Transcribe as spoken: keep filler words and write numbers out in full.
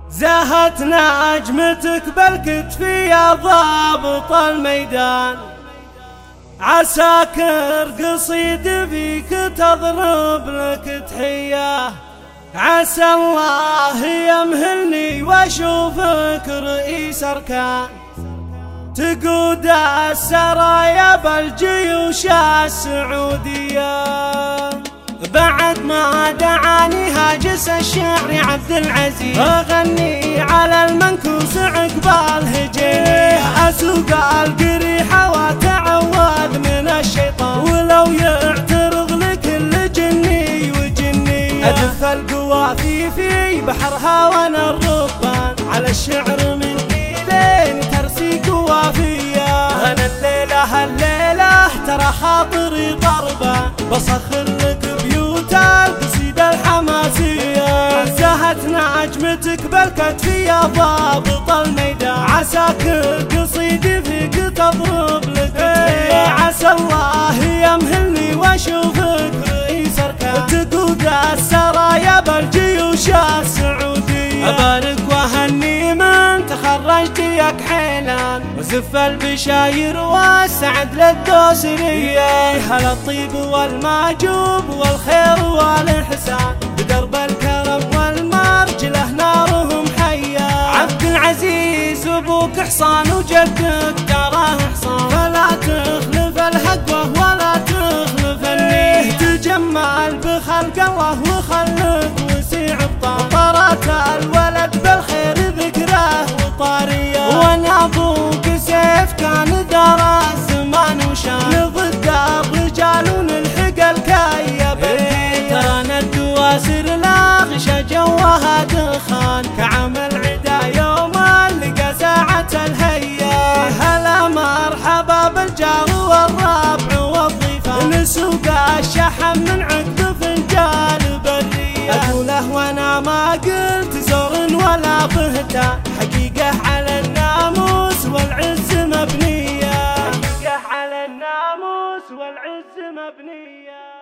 زاهت نجمتك بالكتف يا ضابط الميدان، عساكر قصيد فيك تضرب لك تحية. عسى الله يمهلني واشوفك رئيس اركان، تقود السرايا بالجيوش السعودية. بعد ما دعاني هاجس الشعر عبد العزيز، اغني على المنكوس عقبال هجيني، اسوق القريحة واتعوذ من الشيطان، ولو يعترض لكل جني وجنية. ادف القوافي في بحرها وانا الربان، على الشعر من لين ترسي قوافية. انا الليلة الليلة ترى خاطري ضربة، بسخر لك بيوت القصيدة الحماسية. زهت نجمتك بالكتف يا ضابط الميدان، عساكر قصيدي فيك تضرب لك تحية. عسى الله يمهلني واشوفك رئيس اركان، تقود السرايا بالجيوش السعودية. ابارك واهني من تخرجت ياك حيلان، وزف البشاير والسعد للدوسرية. هلا الطيب والمعجوب والخير والإحسان، بدرب الكرم والمرجله نارهم حية. عبد العزيز ابوك حصان وجدك تراه حصان، فلا تخلف الهقوة ولا تخلف النية. تجمل بخلق الله وخلق وسيع الطار، طارت الولد بالخير ذكره وطارية. وانا ابوك سيف كان دار الزمان وشان، ضد الرجال ونلحق الكاية بالهية. ترانا الدواسر لاغشة جوها دخان، كعمل عدا يوم لقى ساعة الهية. هلا مرحبا بالجار والربع والضيفان، نسوق الشحم من عقد فنجان برية. اقوله وانا ما قلت زور ولا بهتان، حقيقة على الناموس والعز مبنية، حقيقة على الناموس والعز مبنية.